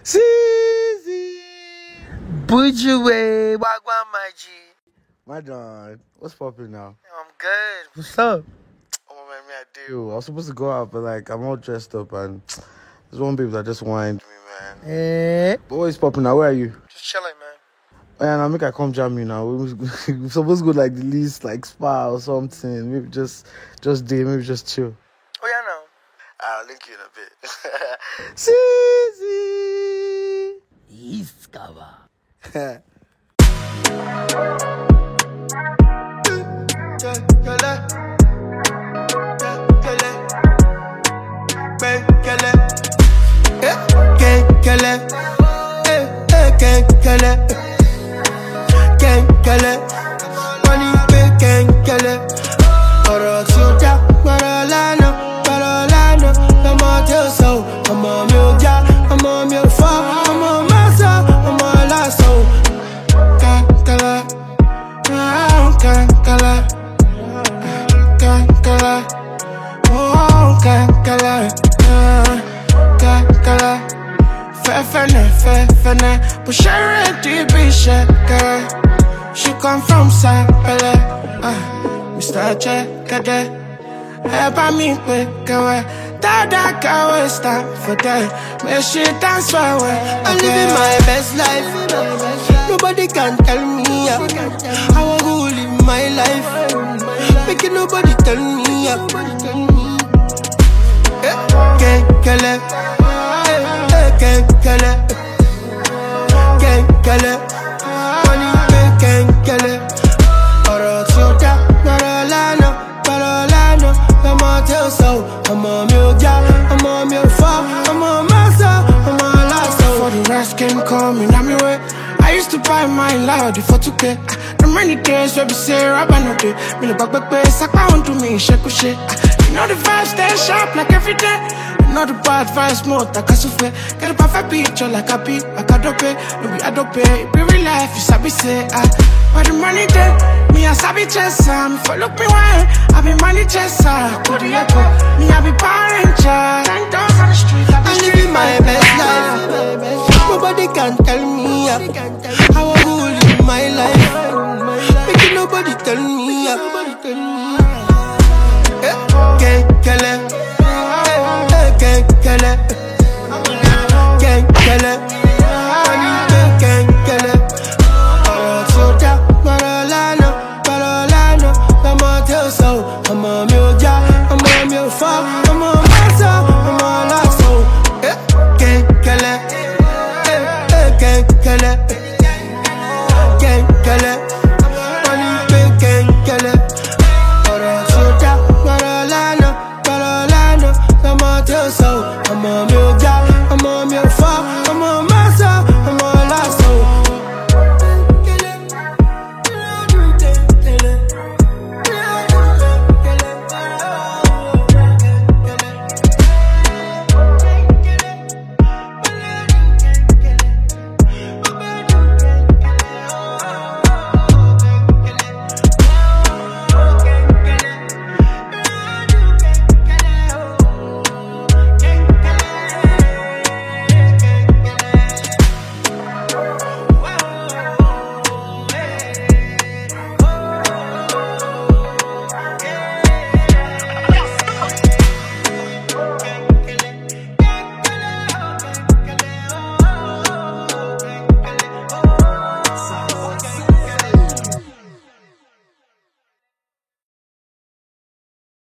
Cheesy! Bujuwe, Wagwan Maji. My John, what's popping now? I'm good. What's up? Oh man, me I do. I was supposed to go out, but like I'm all dressed up and there's one babe that just whined me, man. But what's popping now? Where are you? Just chilling, man. Man, I make I come jam you now. We're supposed to go like the least like spa or something. Maybe just day, maybe just chill. Oh yeah, no. I'll link you in a bit. Cheesy! Iskava. She come from Sapele, Mr. Checkade. Help me quick away. Dada can stop for that. Make she dance for away. I'm living my best life. Nobody can tell me how I go live my life. Making nobody tell me Can't kill it. Can't kill it. Can't kill it. Money can't kill it. Oro soda, Marolano. I'm on tell so. I'm on Milga, I'm on Milfa, I'm on Massa, I'm on Lasso. For the rest came coming, I'm your way. I used to buy my loud for 2K. The many days where we say Rabanote. Me the back, sack pound to me, shake. You know the vibes stay sharp like every day. Not the bad vibes, more like a souffle. Get a perfect picture like a beat, like a dope. No, we adopt it. Be real life, you sabi say, but the money there, me a sabi chess, if you look me well, I be money chess, could you echo? Me a be power ranger, 10 doors on the street, I'm living my best life. Nobody can tell me how I go live my life. Making nobody tell me Can't kill it. Can't kill it. Can't kill it. Can't kill it. Soda, Marolano. I'm on tell so. I'm on Milga, I'm on Milfa, I'm on Massa, I'm on Lasso. Can't kill it. Can't kill it. Can't kill it. Money can't kill it. Soda, Marolano. I'm on tell so. I'm on Milga.